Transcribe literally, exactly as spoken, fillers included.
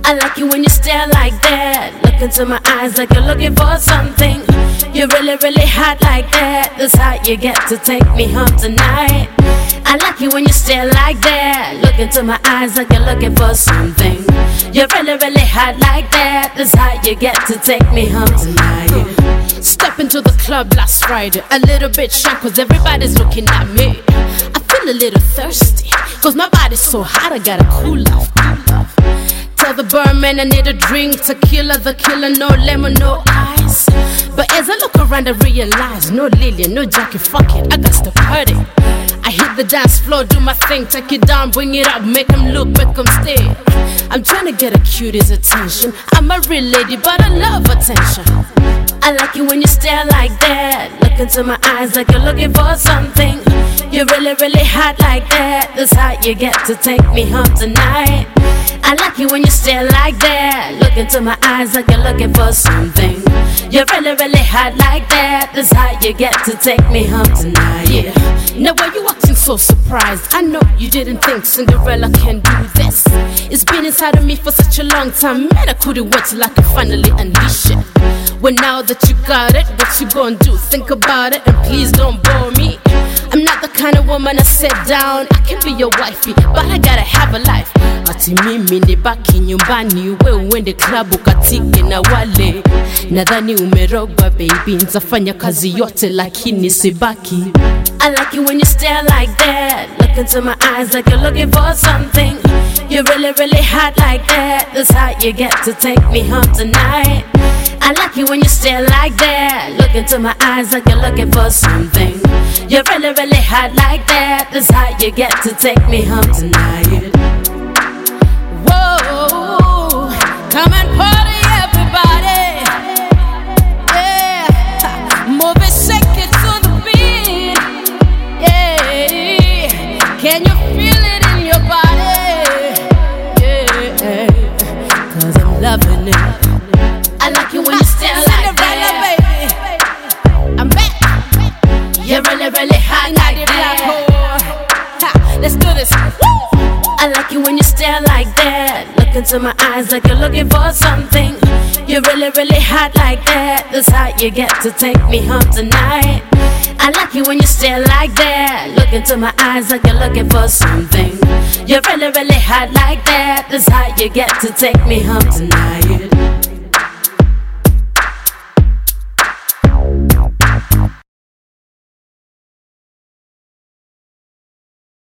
I like you when you stare like that. Look into my eyes like you're looking for something. You're really, really hot like that. That's how you get to take me home tonight. I like you when you stare like that. Look into my eyes like you're looking for something. You're really, really hot like that. That's how you get to take me home tonight. Step into the club last Friday, a little bit shy cause everybody's looking at me. I feel a little thirsty cause my body's so hot I gotta cool off. Tell the barman I need a drink, tequila, the killer, no lemon, no ice. But as I look around I realize, no Lillian, no Jackie, fuck it, I got to party. I hit the dance floor, do my thing, take it down, bring it up, make him look, make him stay. I'm trying to get a cutie's attention. I'm a real lady, but I love attention. I like you when you stare like that. Look into my eyes like you're looking for something. You're really, really hot like that. That's how you get to take me home tonight. I like you when you stare like that. Look into my eyes like you're looking for something. You're really, really hot like that. That's how you get to take me home tonight. Yeah. Now why you acting so surprised? I know you didn't think Cinderella can do this. It's been inside of me for such a long time. Man, I couldn't wait till I could finally unleash it. Well, now that you got it, what you gonna do? Think about it and please don't bore me. I'm not the kind of woman I sit down. I can be your wifey, but I gotta have a life. Ati mimi nibaki nyumbani, wewe uende club ukatike na wale. Nadhani umerogwa baby, nitafanya kazi yote lakini sibaki. I like you when you stare like that. Look into my eyes like you're looking for something. You're really, really hot like that. That's how you get to take me home tonight. I like you when you stare like that. Look into my eyes like you're looking for something. You're really, really hot like that. That's how you get to take me home tonight. Whoa, come and party everybody. Yeah, move it, shake it to the beat. Yeah, can you feel it in your body? Yeah, cause I'm loving it. I like you when you stare like that, baby. I'm back. You're really, really hot like that. Let's do this. I like you when you stare like that. Look into my eyes like you're looking for something. You're really, really hot like that. That's how you get to take me home tonight. I like you when you stare like that. Look into my eyes like you're looking for something. You're really, really hot like that. That's how you get to take me home tonight.